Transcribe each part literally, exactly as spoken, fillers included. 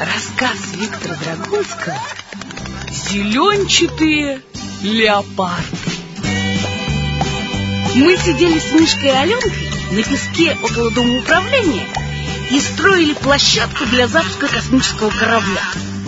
Рассказ Виктора Драгунского «Зеленчатые леопарды». Мы сидели с Мишкой и Аленкой на песке около дома управления и строили площадку для запуска космического корабля.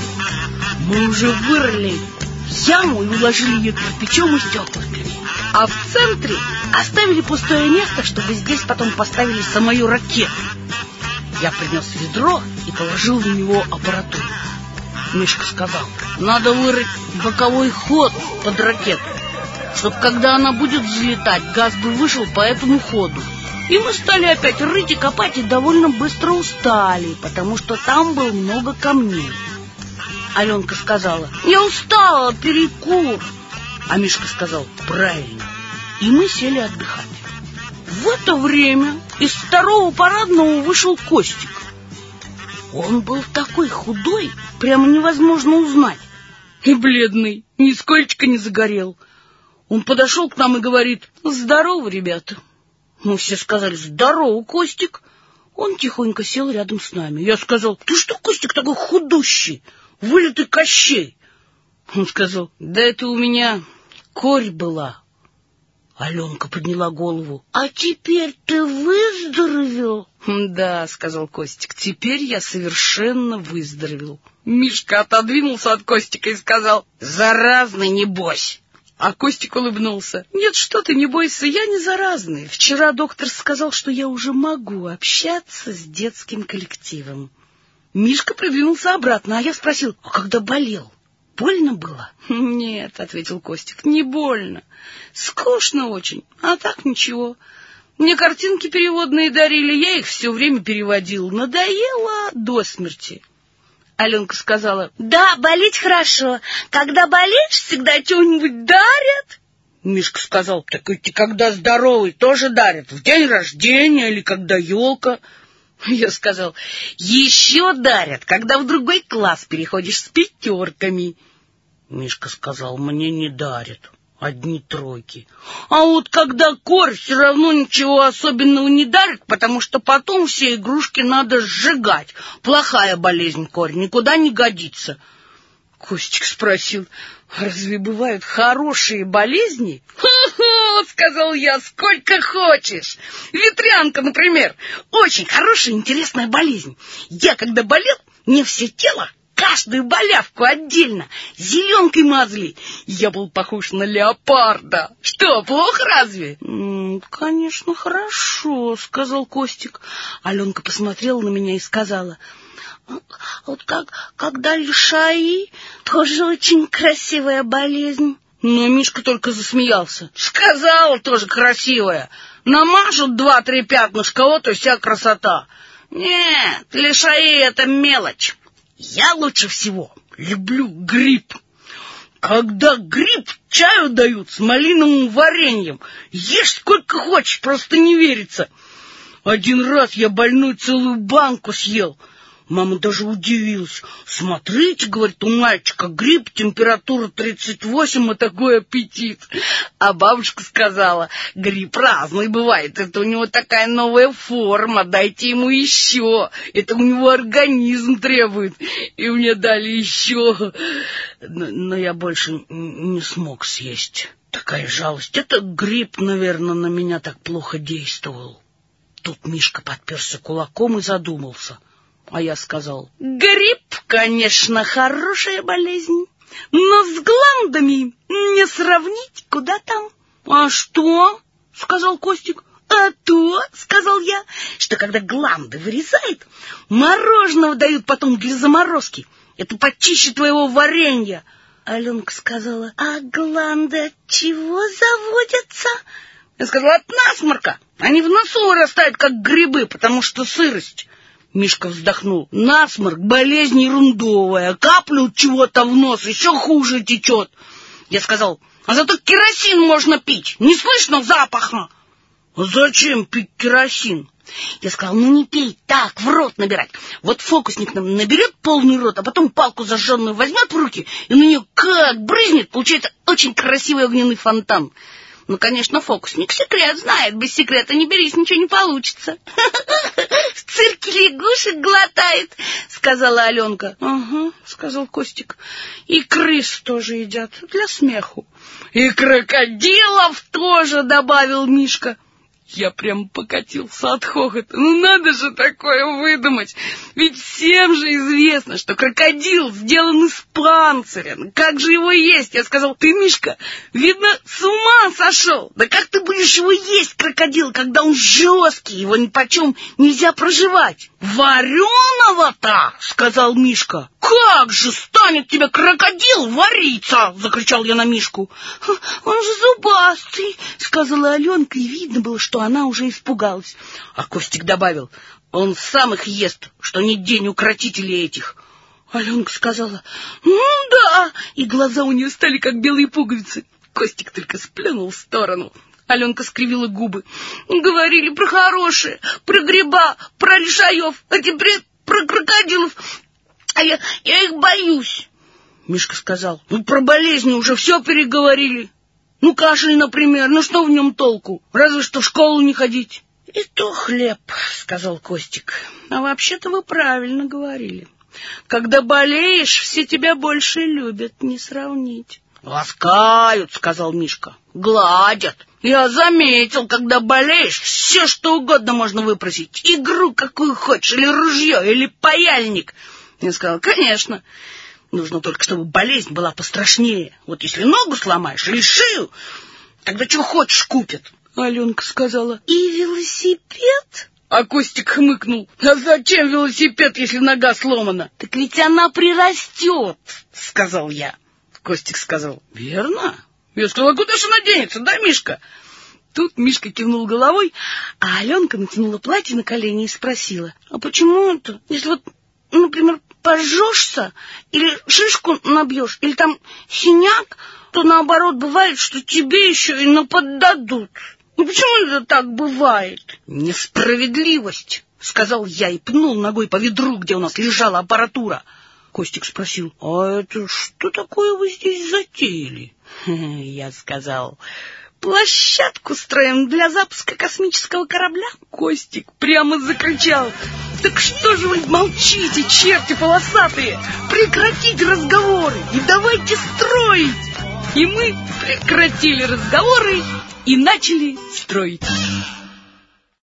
Мы уже вырыли яму и уложили ее кирпичом и стеклами, а в центре оставили пустое место, чтобы здесь потом поставили самую ракету. Я принес ведро и положил в него аппаратуру. Мишка сказал: надо вырыть боковой ход под ракету, чтобы когда она будет взлетать, газ бы вышел по этому ходу. И мы стали опять рыть и копать, и довольно быстро устали, потому что там было много камней. Аленка сказала: я устала, перекур. А Мишка сказал: правильно. И мы сели отдыхать. В это время из второго парадного вышел Костик. Он был такой худой, прямо невозможно узнать. И бледный, нисколько не загорел. Он подошел к нам и говорит: здорово, ребята. Мы все сказали: здорово, Костик. Он тихонько сел рядом с нами. Я сказал: ты что, Костик, такой худущий, вылитый Кощей? Он сказал: да это у меня корь была. Аленка подняла голову. А теперь ты выздоровел? Да, сказал Костик, теперь я совершенно выздоровел. Мишка отодвинулся от Костика и сказал: заразный, небось. А Костик улыбнулся. Нет, что ты, не бойся, я не заразный. Вчера доктор сказал, что я уже могу общаться с детским коллективом. Мишка придвинулся обратно, а я спросил: а когда болел, больно было? Нет, ответил Костик, не больно. Скучно очень, а так ничего. Мне картинки переводные дарили, я их все время переводил. Надоело до смерти. Аленка сказала: да, болеть хорошо. Когда болеешь, всегда что-нибудь дарят. Мишка сказал: так ведь и когда здоровый, тоже дарят. В день рождения или когда елка. Я сказал: еще дарят, когда в другой класс переходишь с пятерками. Мишка сказал: мне не дарят, одни тройки. А вот когда корь, все равно ничего особенного не дарит, потому что потом все игрушки надо сжигать. Плохая болезнь корь, никуда не годится. Костик спросил: разве бывают хорошие болезни? «Хо-хо», — сказал я, — сколько хочешь. Ветрянка, например, очень хорошая, интересная болезнь. Я когда болел, мне все тело, каждую болявку отдельно зеленкой мазали. Я был похож на леопарда. Что, плохо разве? М-м, конечно, хорошо, сказал Костик. Аленка посмотрела на меня и сказала: вот как, когда лишаи, тоже очень красивая болезнь. Но Мишка только засмеялся. Сказал, тоже красивая. Намажут два-три пятнышка, вот и вся красота. Нет, лишаи — это мелочь. Я лучше всего люблю гриб. Когда гриб чаю дают с малиновым вареньем, ешь сколько хочешь, просто не верится. Один раз я больной целую банку съел. Мама даже удивилась. Смотрите, говорит, у мальчика гриб, температура тридцать восемь, а такой аппетит. А бабушка сказала: гриб разный бывает, это у него такая новая форма, дайте ему еще, это у него организм требует. И мне дали еще, но, но я больше не смог съесть. Такая жалость. Это гриб, наверное, на меня так плохо действовал. Тут Мишка подперся кулаком и задумался. А я сказал: грипп, конечно, хорошая болезнь, но с гландами не сравнить, куда там. А что? Сказал Костик. А то, сказал я, что когда гланды вырезают, мороженого дают потом для заморозки. Это почище твоего варенья. Аленка сказала: а гланды от чего заводятся? Я сказала: от насморка. Они в носу вырастают, как грибы, потому что сырость. Мишка вздохнул. Насморк — болезнь ерундовая. Каплют чего-то в нос, еще хуже течет. Я сказал: а зато керосин можно пить. Не слышно запаха. А зачем пить керосин? Я сказал: ну не пей, так, в рот набирать. Вот фокусник нам наберет полный рот, а потом палку зажженную возьмет в руки, и на нее как брызнет, получается очень красивый огненный фонтан. Ну, конечно, фокусник секрет знает. Без секрета не берись, ничего не получится. в цирке лягушек глотает, сказала Аленка. Ага, сказал Костик. И крыс тоже едят для смеху. И крокодилов тоже, добавил Мишка. Я прям покатился от хохота. Ну надо же такое выдумать. Ведь всем же известно, что крокодил сделан из панциря. Как же его есть? Я сказал, ты, Мишка, видно, с ума сошел. Да как ты будешь его есть, крокодил, когда он жесткий, его нипочем нельзя проживать? Вареного-то, сказал Мишка. Как же станет тебе крокодил вариться? Закричал я на Мишку. Он же зубастый, сказала Аленка, и видно было, что она уже испугалась. А Костик добавил, он сам их ест, что не день укротителей этих. Аленка сказала, ну да, и глаза у нее стали как белые пуговицы. Костик только сплюнул в сторону. Аленка скривила губы. Говорили про хорошее, про гриба, про лишаев, а теперь про крокодилов. А я, я их боюсь. Мишка сказал, ну про болезни уже все переговорили. Ну кашель, например, ну что в нем толку? Разве что в школу не ходить. И то хлеб, сказал Костик. А вообще-то вы правильно говорили. Когда болеешь, все тебя больше любят, не сравнить. Ласкают, сказал Мишка, гладят. Я заметил, когда болеешь, все что угодно можно выпросить. Игру какую хочешь, или ружье, или паяльник. Я сказал, конечно. Нужно только, чтобы болезнь была пострашнее. Вот если ногу сломаешь или шею, тогда что хочешь купят. Аленка сказала, и велосипед? А Костик хмыкнул. А зачем велосипед, если нога сломана? Так ведь она прирастет, сказал я. Костик сказал, верно? Я сказал, а куда же она денется, да, Мишка? Тут Мишка кивнул головой, а Аленка натянула платье на колени и спросила, а почему это, если вот, например, пожжешься, или шишку набьешь, или там синяк, то наоборот бывает, что тебе еще и наподдадут. Ну почему это так бывает? Несправедливость, сказал я и пнул ногой по ведру, где у нас лежала аппаратура. Костик спросил, а это что такое вы здесь затеяли? Я сказал, площадку строим для запуска космического корабля. Костик прямо закричал, так что же вы молчите, черти полосатые? Прекратите разговоры и давайте строить. И мы прекратили разговоры и начали строить.